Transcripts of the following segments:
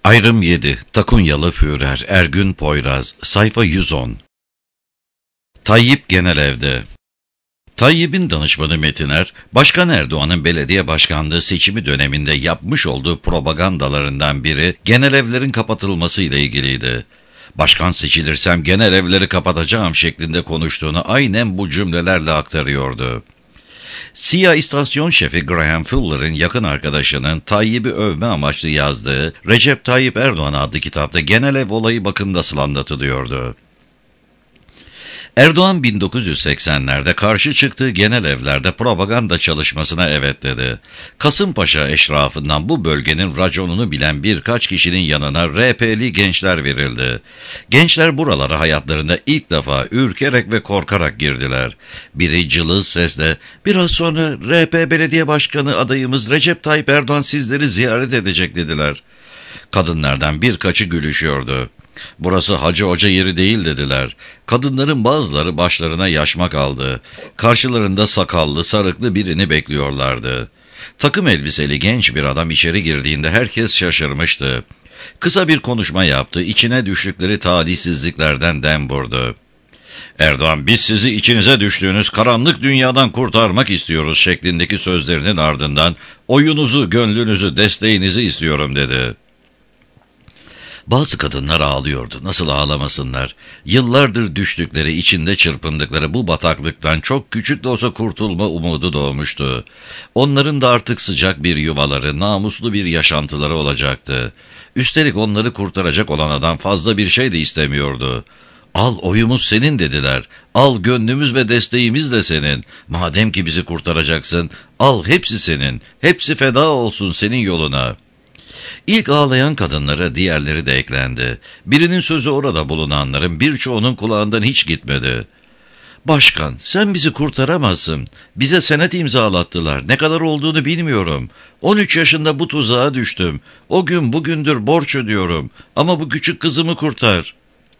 Ayrım 7. Takunyalı Führer Ergün Poyraz. Sayfa 110. Tayyip Genelev'de. Tayyip'in danışmanı Metiner, Başkan Erdoğan'ın belediye başkanlığı seçimi döneminde yapmış olduğu propagandalarından biri genelevlerin kapatılması ile ilgiliydi. Başkan seçilirsem genelevleri kapatacağım şeklinde konuştuğunu aynen bu cümlelerle aktarıyordu. CIA istasyon şefi Graham Fuller'ın yakın arkadaşının Tayyip'i övme amaçlı yazdığı Recep Tayyip Erdoğan adlı kitapta genelev olayı bakın nasıl anlatılıyordu. Erdoğan 1980'lerde karşı çıktığı genelevlerde propaganda çalışmasına evet dedi. Kasımpaşa eşrafından bu bölgenin raconunu bilen birkaç kişinin yanına RP'li gençler verildi. Gençler buralara hayatlarında ilk defa ürkerek ve korkarak girdiler. Biri cılız sesle, "Biraz sonra RP Belediye Başkanı adayımız Recep Tayyip Erdoğan sizleri ziyaret edecek" dediler. Kadınlardan birkaçı gülüşüyordu. "Burası Hacı Hoca yeri değil" dediler. Kadınların bazıları başlarına yaşmak aldı. Karşılarında sakallı, sarıklı birini bekliyorlardı. Takım elbiseli genç bir adam içeri girdiğinde herkes şaşırmıştı. Kısa bir konuşma yaptı, içine düştükleri talihsizliklerden dem vurdu. "Erdoğan, biz sizi içinize düştüğünüz karanlık dünyadan kurtarmak istiyoruz" şeklindeki sözlerinin ardından "oyunuzu, gönlünüzü, desteğinizi istiyorum" dedi. Bazı kadınlar ağlıyordu. Nasıl ağlamasınlar? Yıllardır düştükleri, içinde çırpındıkları bu bataklıktan çok küçük de olsa kurtulma umudu doğmuştu. Onların da artık sıcak bir yuvaları, namuslu bir yaşantıları olacaktı. Üstelik onları kurtaracak olan adam fazla bir şey de istemiyordu. "Al, oyumuz senin" dediler. "Al, gönlümüz ve desteğimiz de senin. Madem ki bizi kurtaracaksın, al, hepsi senin. Hepsi feda olsun senin yoluna." İlk ağlayan kadınlara diğerleri de eklendi. Birinin sözü orada bulunanların birçoğunun kulağından hiç gitmedi. "Başkan, sen bizi kurtaramazsın. Bize senet imzalattılar. Ne kadar olduğunu bilmiyorum. 13 yaşında bu tuzağa düştüm. O gün bugündür borç ödüyorum. Ama bu küçük kızımı kurtar."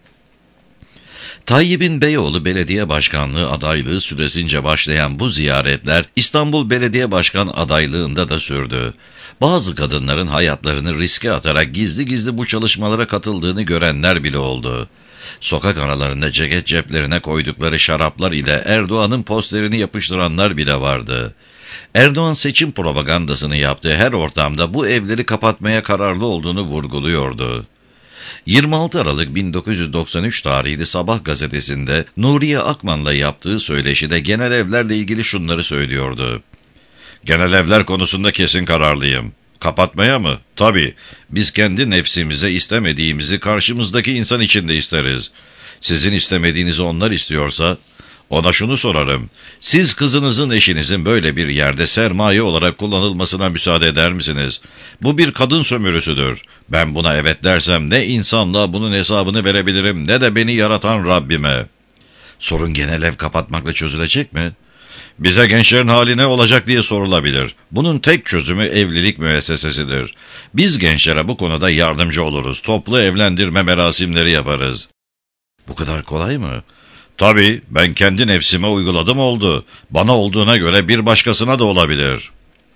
Tayyip'in Beyoğlu Belediye Başkanlığı adaylığı süresince başlayan bu ziyaretler İstanbul Belediye Başkan adaylığında da sürdü. Bazı kadınların hayatlarını riske atarak gizli gizli bu çalışmalara katıldığını görenler bile oldu. Sokak aralarında ceket ceplerine koydukları şaraplar ile Erdoğan'ın posterini yapıştıranlar bile vardı. Erdoğan seçim propagandasını yaptığı her ortamda bu evleri kapatmaya kararlı olduğunu vurguluyordu. 26 Aralık 1993 tarihli Sabah gazetesinde Nuriye Akman'la yaptığı söyleşide genelevlerle ilgili şunları söylüyordu. "Genelevler konusunda kesin kararlıyım. Kapatmaya mı? Tabii. Biz kendi nefsimize istemediğimizi karşımızdaki insan için de isteriz. Sizin istemediğinizi onlar istiyorsa, ona şunu sorarım. Siz kızınızın, eşinizin böyle bir yerde sermaye olarak kullanılmasına müsaade eder misiniz? Bu bir kadın sömürüsüdür. Ben buna evet dersem ne insanlığa bunun hesabını verebilirim ne de beni yaratan Rabbime." Sorun genelev kapatmakla çözülecek mi? Bize gençlerin hali ne olacak diye sorulabilir. Bunun tek çözümü evlilik müessesesidir. Biz gençlere bu konuda yardımcı oluruz. Toplu evlendirme merasimleri yaparız. Bu kadar kolay mı? Tabii, ben kendi nefsime uyguladım oldu. Bana olduğuna göre bir başkasına da olabilir.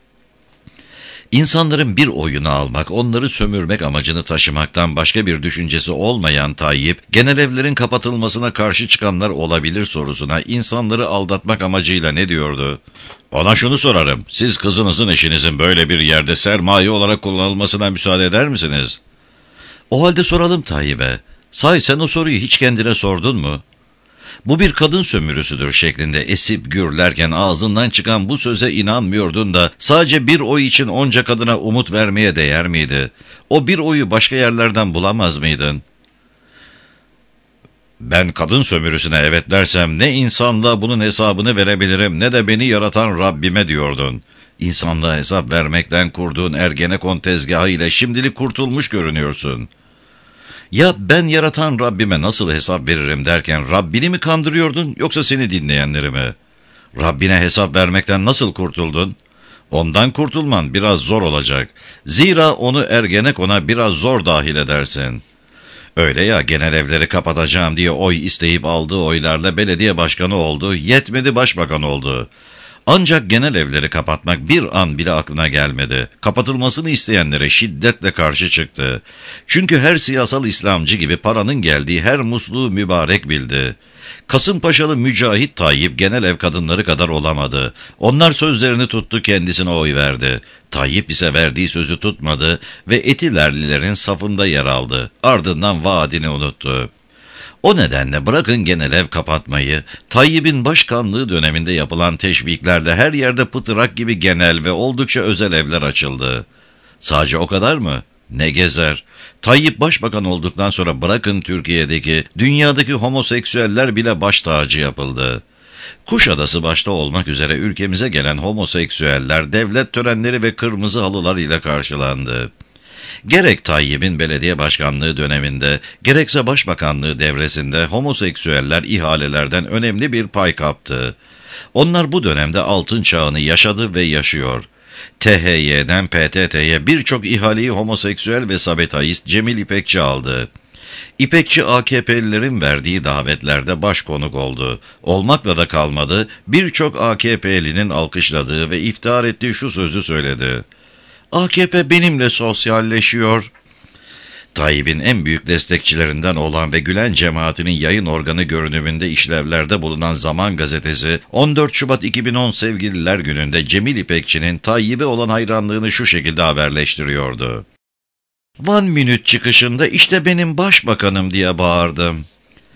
İnsanların bir oyunu almak, onları sömürmek amacını taşımaktan başka bir düşüncesi olmayan Tayyip, genelevlerin kapatılmasına karşı çıkanlar olabilir sorusuna insanları aldatmak amacıyla ne diyordu? Ona şunu sorarım, siz kızınızın, eşinizin böyle bir yerde sermaye olarak kullanılmasına müsaade eder misiniz? O halde soralım Tayyip'e, sahi sen o soruyu hiç kendine sordun mu? Bu bir kadın sömürüsüdür şeklinde esip gürlerken ağzından çıkan bu söze inanmıyordun da sadece bir oy için onca kadına umut vermeye değer miydi? O bir oyu başka yerlerden bulamaz mıydın? Ben kadın sömürüsüne evet dersem ne insanlığa bunun hesabını verebilirim ne de beni yaratan Rabbime diyordun. İnsanlığa hesap vermekten kurduğun Ergenekon tezgahı ile şimdilik kurtulmuş görünüyorsun. Ya ben yaratan Rabbime nasıl hesap veririm derken Rabbini mi kandırıyordun yoksa seni dinleyenleri mi? Rabbine hesap vermekten nasıl kurtuldun? Ondan kurtulman biraz zor olacak. Zira onu Ergenekon'a biraz zor dahil edersin. Öyle ya, genelevleri kapatacağım diye oy isteyip aldığı oylarla belediye başkanı oldu, yetmedi başbakan oldu. Ancak genel evleri kapatmak bir an bile aklına gelmedi. Kapatılmasını isteyenlere şiddetle karşı çıktı. Çünkü her siyasal İslamcı gibi paranın geldiği her musluğu mübarek bildi. Kasımpaşalı Mücahit Tayyip genel ev kadınları kadar olamadı. Onlar sözlerini tuttu, kendisine oy verdi. Tayyip ise verdiği sözü tutmadı ve Etilerlilerin safında yer aldı. Ardından vaadini unuttu. O nedenle bırakın genel ev kapatmayı, Tayyip'in başkanlığı döneminde yapılan teşviklerle her yerde pıtırak gibi genel ve oldukça özel evler açıldı. Sadece o kadar mı? Ne gezer? Tayyip başbakan olduktan sonra bırakın Türkiye'deki, dünyadaki homoseksüeller bile baş tacı yapıldı. Kuşadası başta olmak üzere ülkemize gelen homoseksüeller devlet törenleri ve kırmızı halılar ile karşılandı. Gerek Tayyip'in belediye başkanlığı döneminde, gerekse başbakanlığı devresinde homoseksüeller ihalelerden önemli bir pay kaptı. Onlar bu dönemde altın çağını yaşadı ve yaşıyor. THY'den PTT'ye birçok ihaleyi homoseksüel ve sabetaist Cemil İpekçi aldı. İpekçi AKP'lilerin verdiği davetlerde başkonuk oldu. Olmakla da kalmadı, birçok AKP'linin alkışladığı ve iftihar ettiği şu sözü söyledi: AKP benimle sosyalleşiyor. Tayyip'in en büyük destekçilerinden olan ve Gülen cemaatinin yayın organı görünümünde işlevlerde bulunan Zaman Gazetesi, 14 Şubat 2010 Sevgililer Günü'nde Cemil İpekçi'nin Tayyip'e olan hayranlığını şu şekilde haberleştiriyordu: One Minute çıkışında işte benim başbakanım diye bağırdım.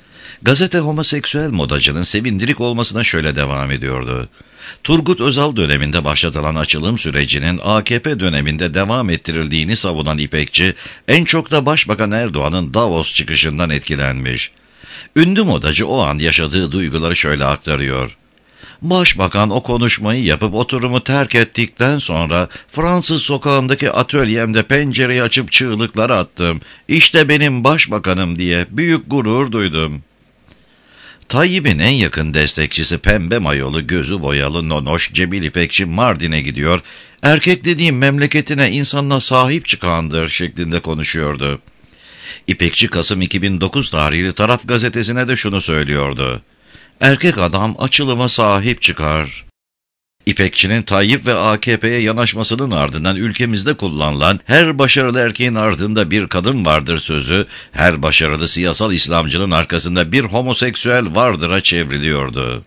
Gazete homoseksüel modacının sevindirik olmasına şöyle devam ediyordu: Turgut Özal döneminde başlatılan açılım sürecinin AKP döneminde devam ettirildiğini savunan İpekçi, en çok da Başbakan Erdoğan'ın Davos çıkışından etkilenmiş. Ünlü modacı o an yaşadığı duyguları şöyle aktarıyor: Başbakan o konuşmayı yapıp oturumu terk ettikten sonra Fransız sokağındaki atölyemde pencereyi açıp çığlıklar attım. İşte benim başbakanım diye büyük gurur duydum. Tayyip'in en yakın destekçisi pembe mayolu, gözü boyalı nonoş Cemil İpekçi Mardin'e gidiyor, erkek dediğim memleketine, insanına sahip çıkandır şeklinde konuşuyordu. İpekçi Kasım 2009 tarihli Taraf gazetesine de şunu söylüyordu: Erkek adam açılıma sahip çıkar. İpekçi'nin Tayyip ve AKP'ye yanaşmasının ardından ülkemizde kullanılan her başarılı erkeğin ardında bir kadın vardır sözü, her başarılı siyasal İslamcının arkasında bir homoseksüel vardır'a çevriliyordu.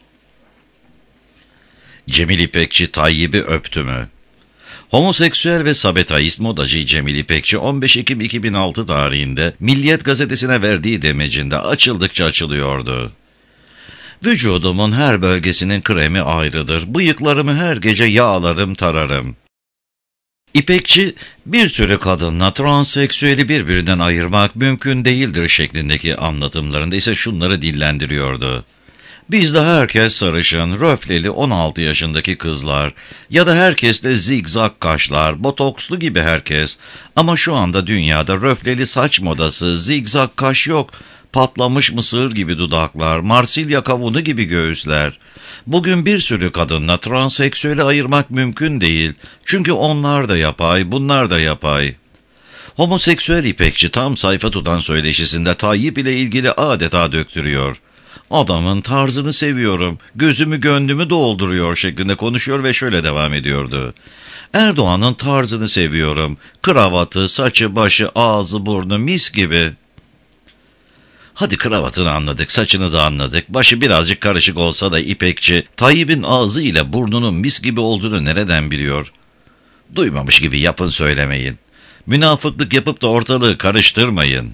Cemil İpekçi Tayyip'i öptü mü? Homoseksüel ve sabetaist modacı Cemil İpekçi 15 Ekim 2006 tarihinde Milliyet gazetesine verdiği demecinde açıldıkça açılıyordu. Vücudumun her bölgesinin kremi ayrıdır. Bıyıklarımı her gece yağlarım, tararım. İpekçi, bir sürü kadınla transseksüeli birbirinden ayırmak mümkün değildir şeklindeki anlatımlarında ise şunları dillendiriyordu: Bizde herkes sarışın, röfleli 16 yaşındaki kızlar ya da herkes de zigzag kaşlar, botokslu gibi herkes. Ama şu anda dünyada röfleli saç modası, zigzag kaş yok. Patlamış mısır gibi dudaklar, Marsilya kavunu gibi göğüsler. Bugün bir sürü kadınla transseksüeli ayırmak mümkün değil. Çünkü onlar da yapay, bunlar da yapay. Homoseksüel İpekçi tam sayfa tutan söyleşisinde Tayyip ile ilgili adeta döktürüyor. Adamın tarzını seviyorum, gözümü gönlümü dolduruyor şeklinde konuşuyor ve şöyle devam ediyordu: Erdoğan'ın tarzını seviyorum, kravatı, saçı, başı, ağzı, burnu mis gibi. Hadi kravatını anladık, saçını da anladık, başı birazcık karışık olsa da İpekçi, Tayyip'in ağzı ile burnunun mis gibi olduğunu nereden biliyor? Duymamış gibi yapın, söylemeyin. Münafıklık yapıp da ortalığı karıştırmayın.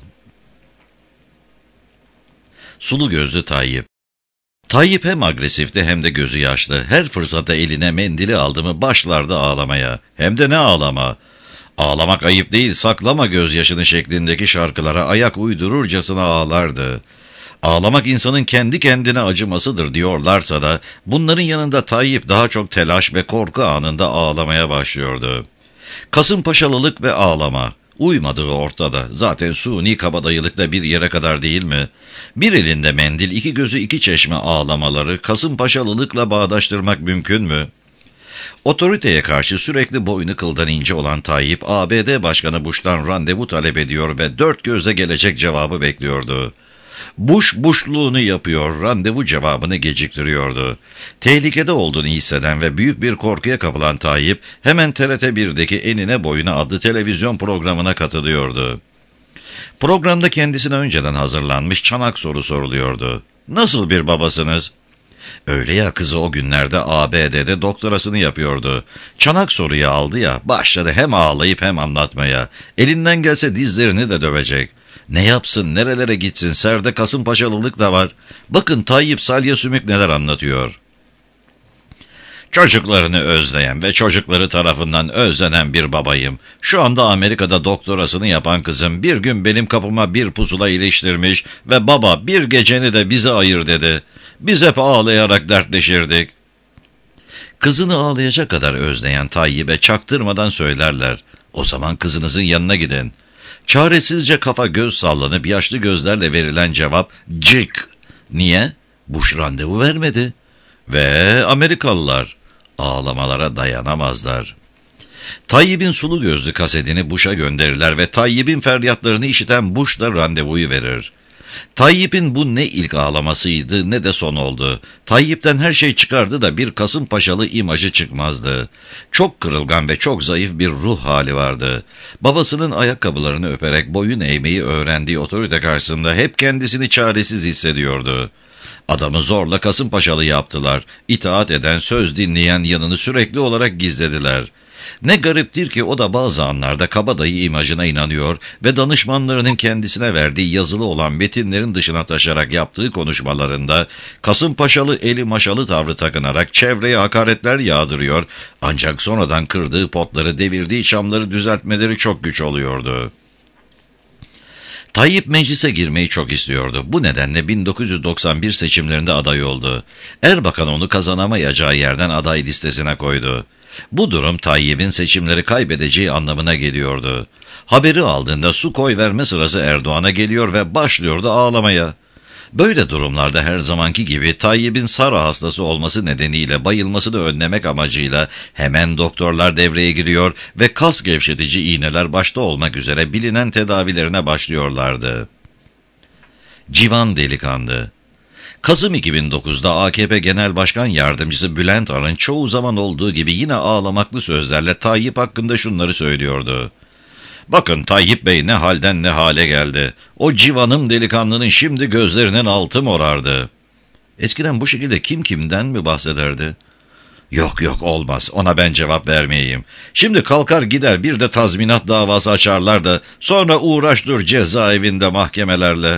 Sulu gözlü Tayyip. Tayyip hem agresifti hem de gözü yaşlı. Her fırsatta eline mendili aldı mı başlardı ağlamaya. Hem de ne ağlama. Ağlamak ayıp değil, saklama gözyaşını şeklindeki şarkılara ayak uydururcasına ağlardı. Ağlamak insanın kendi kendine acımasıdır diyorlarsa da bunların yanında Tayyip daha çok telaş ve korku anında ağlamaya başlıyordu. Kasımpaşalılık ve ağlama. Uymadığı ortada. Zaten suni kabadayılıkta bir yere kadar değil mi? Bir elinde mendil, iki gözü iki çeşme ağlamaları Kasımpaşalılıkla bağdaştırmak mümkün mü? Otoriteye karşı sürekli boynu kıldan ince olan Tayyip, ABD Başkanı Bush'tan randevu talep ediyor ve dört gözle gelecek cevabı bekliyordu. Buşluğunu yapıyor, randevu cevabını geciktiriyordu. Tehlikede olduğunu hisseden ve büyük bir korkuya kapılan Tayyip hemen TRT 1'deki Enine Boyuna adlı televizyon programına katılıyordu. Programda kendisine önceden hazırlanmış çanak soru soruluyordu. Nasıl bir babasınız? Öyle ya, kızı o günlerde ABD'de doktorasını yapıyordu. Çanak soruyu aldı ya, başladı hem ağlayıp hem anlatmaya. Elinden gelse dizlerini de dövecek. Ne yapsın, nerelere gitsin, serde Kasımpaşalılık da var. Bakın Tayyip Salya Sümük neler anlatıyor. Çocuklarını özleyen ve çocukları tarafından özlenen bir babayım. Şu anda Amerika'da doktorasını yapan kızım bir gün benim kapıma bir pusula iliştirmiş ve baba bir geceni de bize ayır dedi. Biz hep ağlayarak dertleşirdik. Kızını ağlayacak kadar özleyen Tayyip'e çaktırmadan söylerler. O zaman kızınızın yanına gidin. Çaresizce kafa göz sallanıp yaşlı gözlerle verilen cevap cık. Niye? Bush randevu vermedi. Ve Amerikalılar ağlamalara dayanamazlar. Tayyip'in sulu gözlü kasetini Bush'a gönderirler ve Tayyip'in feryatlarını işiten Bush da randevuyu verir. Tayyip'in bu ne ilk ağlamasıydı ne de son oldu. Tayyip'ten her şey çıkardı da bir Kasımpaşalı imajı çıkmazdı. Çok kırılgan ve çok zayıf bir ruh hali vardı. Babasının ayakkabılarını öperek boyun eğmeyi öğrendiği otorite karşısında hep kendisini çaresiz hissediyordu. Adamı zorla Kasımpaşalı yaptılar. İtaat eden, söz dinleyen yanını sürekli olarak gizlediler. Ne gariptir ki o da bazı anlarda kabadayı imajına inanıyor ve danışmanlarının kendisine verdiği yazılı olan metinlerin dışına taşarak yaptığı konuşmalarında Kasımpaşalı eli maşalı tavrı takınarak çevreye hakaretler yağdırıyor, ancak sonradan kırdığı potları, devirdiği çamları düzeltmeleri çok güç oluyordu. Tayyip meclise girmeyi çok istiyordu. Bu nedenle 1991 seçimlerinde aday oldu. Erbakan onu kazanamayacağı yerden aday listesine koydu. Bu durum Tayyip'in seçimleri kaybedeceği anlamına geliyordu. Haberi aldığında su koy verme sırası Erdoğan'a geliyor ve başlıyordu ağlamaya. Böyle durumlarda her zamanki gibi Tayyip'in SARA hastası olması nedeniyle bayılmasını önlemek amacıyla hemen doktorlar devreye giriyor ve kas gevşetici iğneler başta olmak üzere bilinen tedavilerine başlıyorlardı. Civan delikanlı. Kasım 2009'da AKP Genel Başkan Yardımcısı Bülent Arınç çoğu zaman olduğu gibi yine ağlamaklı sözlerle Tayyip hakkında şunları söylüyordu. Bakın Tayyip Bey ne halden ne hale geldi. O civanım delikanlının şimdi gözlerinin altı morardı. Eskiden bu şekilde kim kimden mi bahsederdi? Yok olmaz, ona ben cevap vermeyeyim. Şimdi kalkar gider bir de tazminat davası açarlar da sonra uğraş dur cezaevinde mahkemelerle.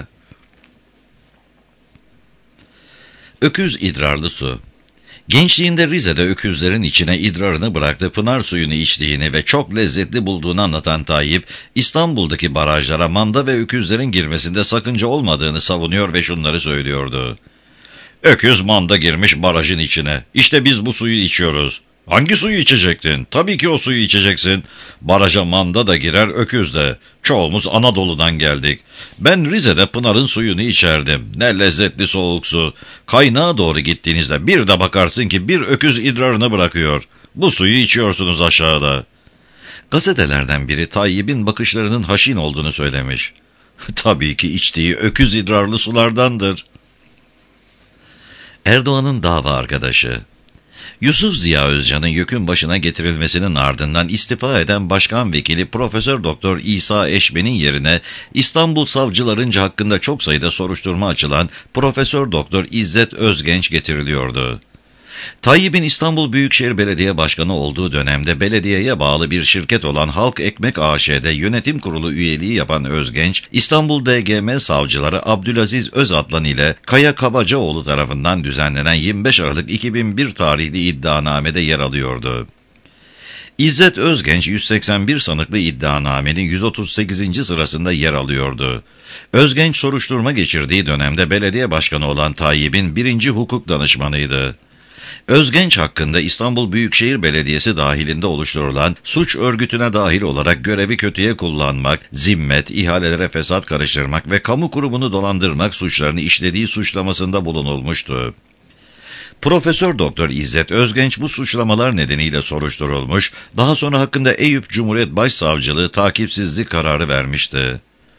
Öküz idrarlı su. Gençliğinde Rize'de öküzlerin içine idrarını bıraktı, pınar suyunu içtiğini ve çok lezzetli bulduğunu anlatan Tayyip, İstanbul'daki barajlara manda ve öküzlerin girmesinde sakınca olmadığını savunuyor ve şunları söylüyordu. Öküz manda girmiş barajın içine. İşte biz bu suyu içiyoruz. Hangi suyu içecektin? Tabii ki o suyu içeceksin. Baraja manda da girer, öküz de. Çoğumuz Anadolu'dan geldik. Ben Rize'de Pınar'ın suyunu içerdim. Ne lezzetli soğuk su. Kaynağa doğru gittiğinizde bir de bakarsın ki bir öküz idrarını bırakıyor. Bu suyu içiyorsunuz aşağıda. Gazetelerden biri Tayyip'in bakışlarının haşin olduğunu söylemiş. Tabii ki içtiği öküz idrarlı sulardandır. Erdoğan'ın dava arkadaşı. Yusuf Ziya Özcan'ın YÖK'ün başına getirilmesinin ardından istifa eden Başkan Vekili Profesör Doktor İsa Eşmen'in yerine İstanbul Savcılarınca hakkında çok sayıda soruşturma açılan Profesör Doktor İzzet Özgenç getiriliyordu. Tayyip'in İstanbul Büyükşehir Belediye Başkanı olduğu dönemde belediyeye bağlı bir şirket olan Halk Ekmek AŞ'de yönetim kurulu üyeliği yapan Özgenç, İstanbul DGM savcıları Abdülaziz Özatlan ile Kaya Kabacaoğlu tarafından düzenlenen 25 Aralık 2001 tarihli iddianamede yer alıyordu. İzzet Özgenç 181 sanıklı iddianamenin 138. sırasında yer alıyordu. Özgenç soruşturma geçirdiği dönemde belediye başkanı olan Tayyip'in 1. hukuk danışmanıydı. Özgenç hakkında İstanbul Büyükşehir Belediyesi dahilinde oluşturulan suç örgütüne dahil olarak görevi kötüye kullanmak, zimmet, ihalelere fesat karıştırmak ve kamu kurumunu dolandırmak suçlarını işlediği suçlamasında bulunulmuştu. Profesör Doktor İzzet Özgenç bu suçlamalar nedeniyle soruşturulmuş, daha sonra hakkında Eyüp Cumhuriyet Başsavcılığı takipsizlik kararı vermişti.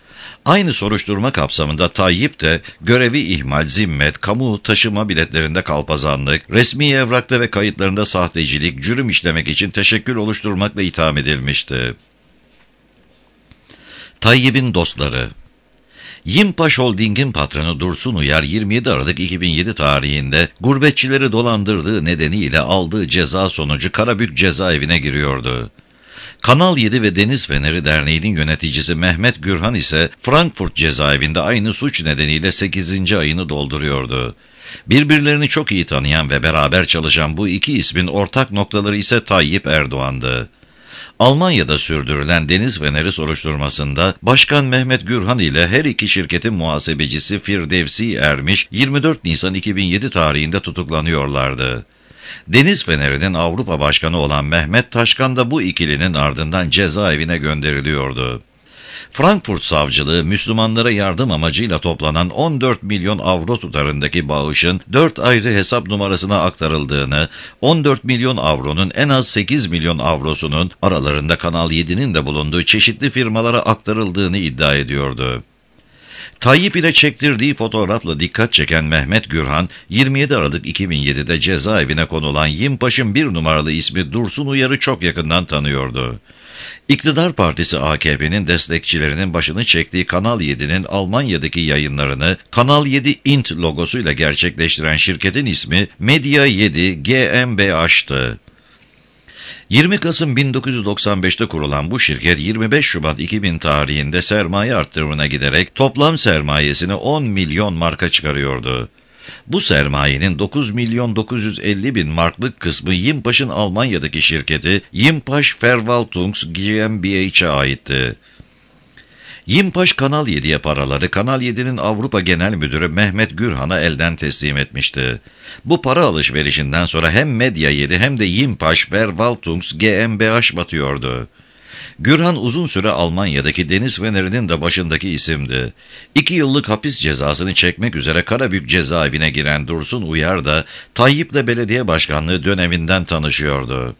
Aynı soruşturma kapsamında Tayyip de görevi ihmal, zimmet, kamu taşıma biletlerinde kalpazanlık, resmi evrakta ve kayıtlarında sahtecilik, cürüm işlemek için teşekkül oluşturmakla itham edilmişti. Tayyip'in dostları. Yimpaş Holding'in patronu Dursun Uyar 27 Aralık 2007 tarihinde gurbetçileri dolandırdığı nedeniyle aldığı ceza sonucu Karabük cezaevine giriyordu. Kanal 7 ve Deniz Feneri Derneği'nin yöneticisi Mehmet Gürhan ise Frankfurt cezaevinde aynı suç nedeniyle 8. ayını dolduruyordu. Birbirlerini çok iyi tanıyan ve beraber çalışan bu iki ismin ortak noktaları ise Tayyip Erdoğan'dı. Almanya'da sürdürülen Deniz Feneri soruşturmasında Başkan Mehmet Gürhan ile her iki şirketin muhasebecisi Firdevsi Ermiş 24 Nisan 2007 tarihinde tutuklanıyorlardı. Deniz Feneri'nin Avrupa Başkanı olan Mehmet Taşkan da bu ikilinin ardından cezaevine gönderiliyordu. Frankfurt Savcılığı, Müslümanlara yardım amacıyla toplanan 14 milyon avro tutarındaki bağışın 4 ayrı hesap numarasına aktarıldığını, 14 milyon avronun en az 8 milyon avrosunun aralarında Kanal 7'nin de bulunduğu çeşitli firmalara aktarıldığını iddia ediyordu. Tayyip ile çektirdiği fotoğrafla dikkat çeken Mehmet Gürhan, 27 Aralık 2007'de cezaevine konulan Yimpaş'ın bir numaralı ismi Dursun Uyar'ı çok yakından tanıyordu. İktidar Partisi AKP'nin destekçilerinin başını çektiği Kanal 7'nin Almanya'daki yayınlarını Kanal 7 Int logosuyla gerçekleştiren şirketin ismi Medya 7 GmbH'tı. 20 Kasım 1995'te kurulan bu şirket 25 Şubat 2000 tarihinde sermaye arttırımına giderek toplam sermayesini 10 milyon marka çıkarıyordu. Bu sermayenin 9 milyon 950 bin marklık kısmı Yimpaş'ın Almanya'daki şirketi Yimpaş Verwaltungs GmbH'e aitti. Yimpaş Kanal 7'ye paraları Kanal 7'nin Avrupa Genel Müdürü Mehmet Gürhan'a elden teslim etmişti. Bu para alışverişinden sonra hem Medya 7 hem de Yimpaş Verwaltungs GmbH batıyordu. Gürhan uzun süre Almanya'daki Deniz Feneri'nin de başındaki isimdi. 2 yıllık hapis cezasını çekmek üzere Karabük cezaevine giren Dursun Uyar da Tayyip'le belediye başkanlığı döneminden tanışıyordu.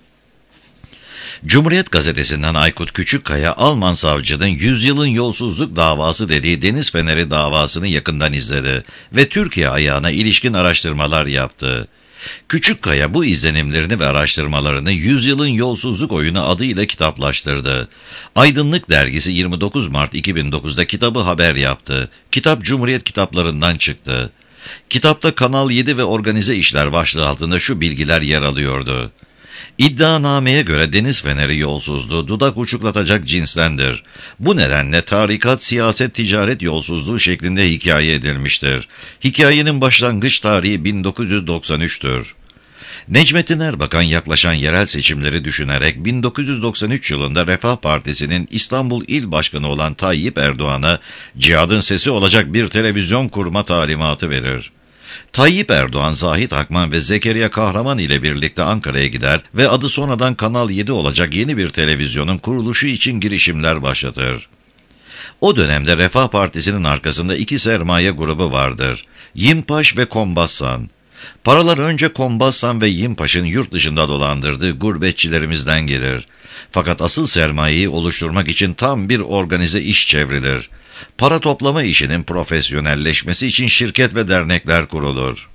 Cumhuriyet Gazetesi'nden Aykut Küçükkaya, Alman savcının 100 yılın yolsuzluk davası dediği Deniz Feneri davasını yakından izledi ve Türkiye ayağına ilişkin araştırmalar yaptı. Küçükkaya bu izlenimlerini ve araştırmalarını 100 yılın yolsuzluk oyunu adıyla kitaplaştırdı. Aydınlık Dergisi 29 Mart 2009'da kitabı haber yaptı. Kitap Cumhuriyet kitaplarından çıktı. Kitapta Kanal 7 ve organize işler başlığı altında şu bilgiler yer alıyordu. İddianameye göre Deniz Feneri yolsuzluğu dudak uçuklatacak cinstendir. Bu nedenle tarikat, siyaset, ticaret yolsuzluğu şeklinde hikaye edilmiştir. Hikayenin başlangıç tarihi 1993'tür. Necmettin Erbakan yaklaşan yerel seçimleri düşünerek 1993 yılında Refah Partisi'nin İstanbul İl Başkanı olan Tayyip Erdoğan'a cihadın sesi olacak bir televizyon kurma talimatı verir. Tayyip Erdoğan, Zahit Akman ve Zekeriya Kahraman ile birlikte Ankara'ya gider ve adı sonradan Kanal 7 olacak yeni bir televizyonun kuruluşu için girişimler başlatır. O dönemde Refah Partisi'nin arkasında iki sermaye grubu vardır: Yimpaş ve Kombassan. Paralar önce Kombassan ve Yimpaş'ın yurt dışında dolandırdığı gurbetçilerimizden gelir. Fakat asıl sermayeyi oluşturmak için tam bir organize iş çevrilir. Para toplama işinin profesyonelleşmesi için şirket ve dernekler kurulur.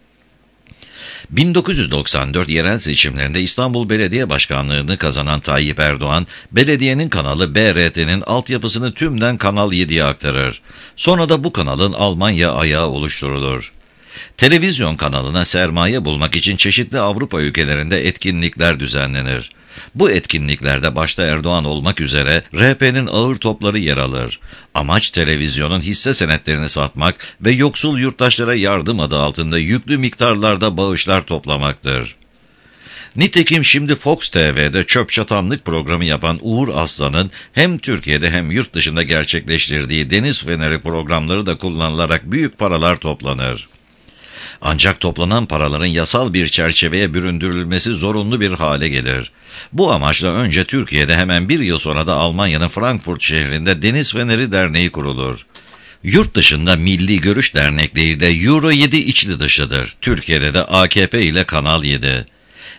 1994 yerel seçimlerinde İstanbul Belediye Başkanlığı'nı kazanan Tayyip Erdoğan, belediyenin kanalı BRT'nin altyapısını tümden Kanal 7'ye aktarır. Sonra da bu kanalın Almanya ayağı oluşturulur. Televizyon kanalına sermaye bulmak için çeşitli Avrupa ülkelerinde etkinlikler düzenlenir. Bu etkinliklerde başta Erdoğan olmak üzere RP'nin ağır topları yer alır. Amaç televizyonun hisse senetlerini satmak ve yoksul yurttaşlara yardım adı altında yüklü miktarlarda bağışlar toplamaktır. Nitekim şimdi Fox TV'de çöp çatanlık programı yapan Uğur Aslan'ın hem Türkiye'de hem yurt dışında gerçekleştirdiği Deniz Feneri programları da kullanılarak büyük paralar toplanır. Ancak toplanan paraların yasal bir çerçeveye büründürülmesi zorunlu bir hale gelir. Bu amaçla önce Türkiye'de, hemen bir yıl sonra da Almanya'nın Frankfurt şehrinde Deniz Feneri Derneği kurulur. Yurt dışında Milli Görüş Dernekleri de Euro 7 içli dışıdır. Türkiye'de de AKP ile Kanal 7.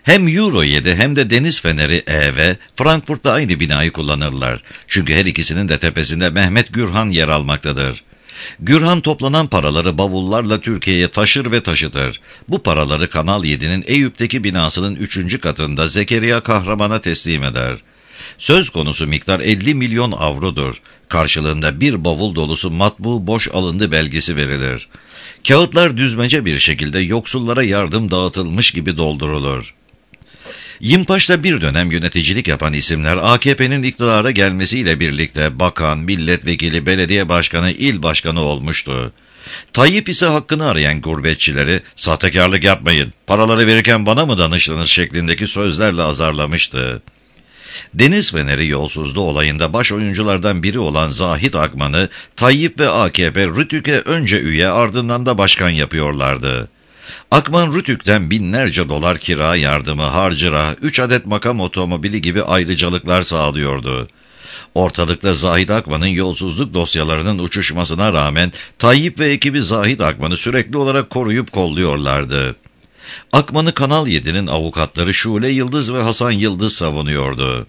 Hem Euro 7 hem de Deniz Feneri EV Frankfurt'ta aynı binayı kullanırlar. Çünkü her ikisinin de tepesinde Mehmet Gürhan yer almaktadır. Gürhan toplanan paraları bavullarla Türkiye'ye taşır ve taşıtır. Bu paraları Kanal 7'nin Eyüp'teki binasının 3. katında Zekeriya Kahraman'a teslim eder. Söz konusu miktar 50 milyon avrodur. Karşılığında bir bavul dolusu matbu boş alındı belgesi verilir. Kağıtlar düzmece bir şekilde yoksullara yardım dağıtılmış gibi doldurulur. Yimpaş'ta bir dönem yöneticilik yapan isimler AKP'nin iktidara gelmesiyle birlikte bakan, milletvekili, belediye başkanı, il başkanı olmuştu. Tayyip ise hakkını arayan gurbetçileri sahtekarlık yapmayın, paraları verirken bana mı danıştınız şeklindeki sözlerle azarlamıştı. Deniz Feneri yolsuzluğu olayında baş oyunculardan biri olan Zahit Akman'ı Tayyip ve AKP Rütük'e önce üye ardından da başkan yapıyorlardı. Akman Rütük'ten binlerce dolar kira yardımı, harcıra, 3 adet makam otomobili gibi ayrıcalıklar sağlıyordu. Ortalıkta Zahit Akman'ın yolsuzluk dosyalarının uçuşmasına rağmen Tayyip ve ekibi Zahit Akman'ı sürekli olarak koruyup kolluyorlardı. Akman'ı Kanal 7'nin avukatları Şule Yıldız ve Hasan Yıldız savunuyordu.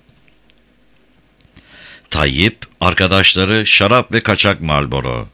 Tayyip, arkadaşları şarap ve kaçak Marlboro.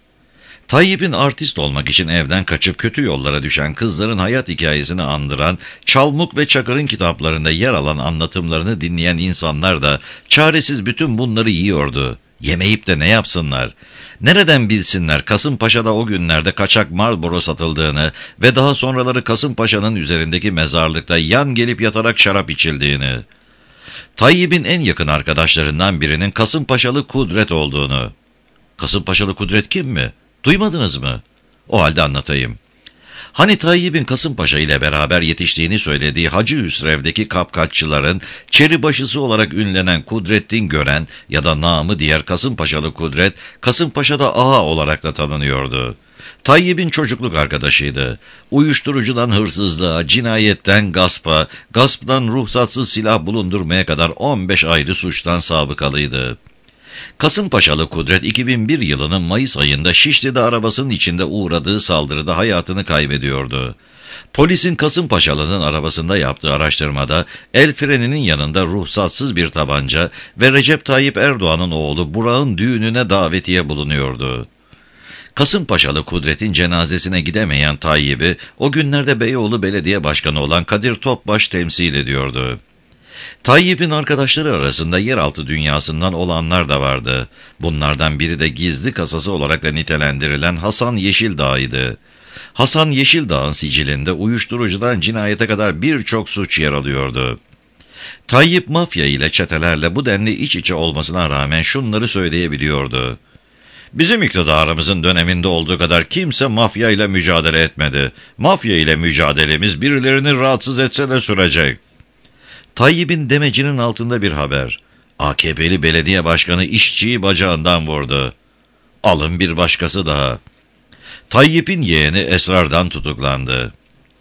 Tayyip'in artist olmak için evden kaçıp kötü yollara düşen kızların hayat hikayesini andıran Çalmuk ve Çakır'ın kitaplarında yer alan anlatımlarını dinleyen insanlar da çaresiz bütün bunları yiyordu. Yemeyip de ne yapsınlar? Nereden bilsinler Kasımpaşa'da o günlerde kaçak Marlboro satıldığını ve daha sonraları Kasımpaşa'nın üzerindeki mezarlıkta yan gelip yatarak şarap içildiğini? Tayyip'in en yakın arkadaşlarından birinin Kasımpaşalı Kudret olduğunu. Kasımpaşalı Kudret kim mi? Duymadınız mı? O halde anlatayım. Hani Tayyip'in Kasımpaşa ile beraber yetiştiğini söylediği Hacı Hüsrev'deki kapkaççıların çeribaşısı olarak ünlenen Kudrettin Gören ya da namı diğer Kasımpaşalı Kudret, Kasımpaşa'da ağa olarak da tanınıyordu. Tayyip'in çocukluk arkadaşıydı. Uyuşturucudan hırsızlığa, cinayetten gaspa, gasptan ruhsatsız silah bulundurmaya kadar 15 ayrı suçtan sabıkalıydı. Kasımpaşalı Kudret 2001 yılının Mayıs ayında Şişli'de arabasının içinde uğradığı saldırıda hayatını kaybediyordu. Polisin Kasımpaşalı'nın arabasında yaptığı araştırmada el freninin yanında ruhsatsız bir tabanca ve Recep Tayyip Erdoğan'ın oğlu Burak'ın düğününe davetiye bulunuyordu. Kasımpaşalı Kudret'in cenazesine gidemeyen Tayyip'i o günlerde Beyoğlu Belediye Başkanı olan Kadir Topbaş temsil ediyordu. Tayyip'in arkadaşları arasında yeraltı dünyasından olanlar da vardı. Bunlardan biri de gizli kasası olarak da nitelendirilen Hasan Yeşildağ'ydı. Hasan Yeşildağ'ın sicilinde uyuşturucudan cinayete kadar birçok suç yer alıyordu. Tayyip mafya ile çetelerle bu denli iç içe olmasına rağmen şunları söyleyebiliyordu. Bizim iktidarımızın döneminde olduğu kadar kimse mafya ile mücadele etmedi. Mafya ile mücadelemiz birilerini rahatsız etse de sürecek. Tayyip'in demecinin altında bir haber. AKP'li belediye başkanı işçiyi bacağından vurdu. Alın bir başkası daha. Tayyip'in yeğeni esrardan tutuklandı.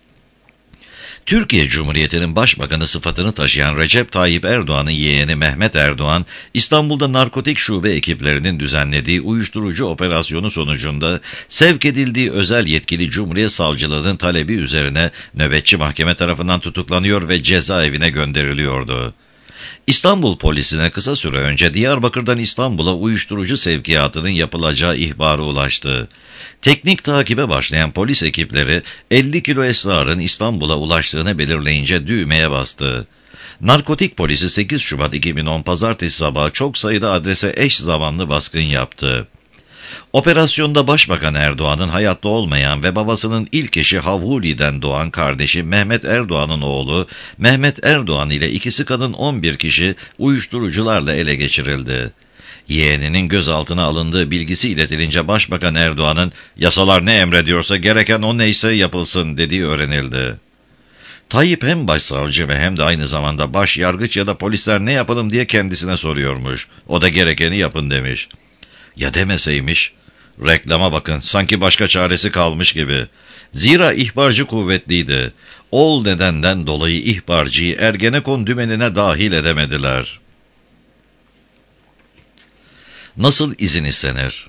Türkiye Cumhuriyeti'nin başbakanı sıfatını taşıyan Recep Tayyip Erdoğan'ın yeğeni Mehmet Erdoğan, İstanbul'da narkotik şube ekiplerinin düzenlediği uyuşturucu operasyonu sonucunda sevk edildiği özel yetkili Cumhuriyet Savcılığı'nın talebi üzerine nöbetçi mahkeme tarafından tutuklanıyor ve cezaevine gönderiliyordu. İstanbul polisine kısa süre önce Diyarbakır'dan İstanbul'a uyuşturucu sevkiyatının yapılacağı ihbarı ulaştı. Teknik takibe başlayan polis ekipleri 50 kilo esrarın İstanbul'a ulaştığını belirleyince düğmeye bastı. Narkotik polisi 8 Şubat 2010 pazartesi sabahı çok sayıda adrese eş zamanlı baskın yaptı. Operasyonda Başbakan Erdoğan'ın hayatta olmayan ve babasının ilk eşi Havhuli'den doğan kardeşi Mehmet Erdoğan'ın oğlu Mehmet Erdoğan ile ikisi kadın 11 kişi uyuşturucularla ele geçirildi. Yeğeninin gözaltına alındığı bilgisi iletilince Başbakan Erdoğan'ın yasalar ne emrediyorsa gereken o neyse yapılsın dediği öğrenildi. Tayyip hem başsavcı ve hem de aynı zamanda başyargıç ya da polisler ne yapalım diye kendisine soruyormuş. O da gerekeni yapın demiş. Ya demeseymiş? Reklama bakın, sanki başka çaresi kalmış gibi. Zira ihbarcı kuvvetliydi. Ol nedenden dolayı ihbarcıyı Ergenekon dümenine dahil edemediler. Nasıl izin istenir?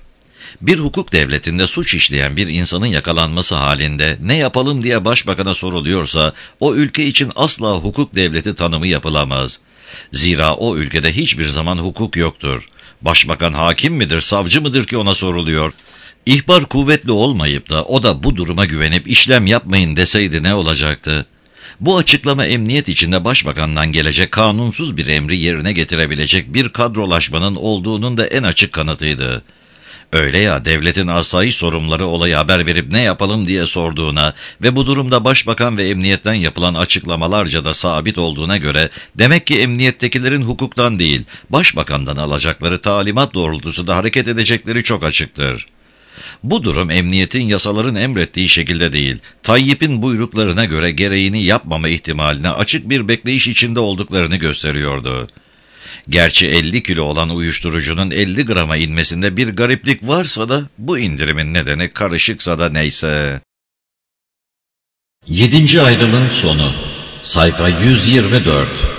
Bir hukuk devletinde suç işleyen bir insanın yakalanması halinde ne yapalım diye başbakana soruluyorsa, o ülke için asla hukuk devleti tanımı yapılamaz. Zira o ülkede hiçbir zaman hukuk yoktur. Başbakan hakim midir, savcı mıdır ki ona soruluyor? İhbar kuvvetli olmayıp da o da bu duruma güvenip işlem yapmayın deseydi ne olacaktı? Bu açıklama emniyet içinde başbakandan gelecek kanunsuz bir emri yerine getirebilecek bir kadrolaşmanın olduğunun da en açık kanıtıydı. Öyle ya, devletin asayiş sorumluları olayı haber verip ne yapalım diye sorduğuna ve bu durumda başbakan ve emniyetten yapılan açıklamalarca da sabit olduğuna göre demek ki emniyettekilerin hukuktan değil, başbakandan alacakları talimat doğrultusunda hareket edecekleri çok açıktır. Bu durum emniyetin yasaların emrettiği şekilde değil, Tayyip'in buyruklarına göre gereğini yapmama ihtimaline açık bir bekleyiş içinde olduklarını gösteriyordu. Gerçi 50 kilo olan uyuşturucunun 50 grama inmesinde bir gariplik varsa da bu indirimin nedeni karışıksa da neyse. 7. ayrımın sonu. Sayfa 124.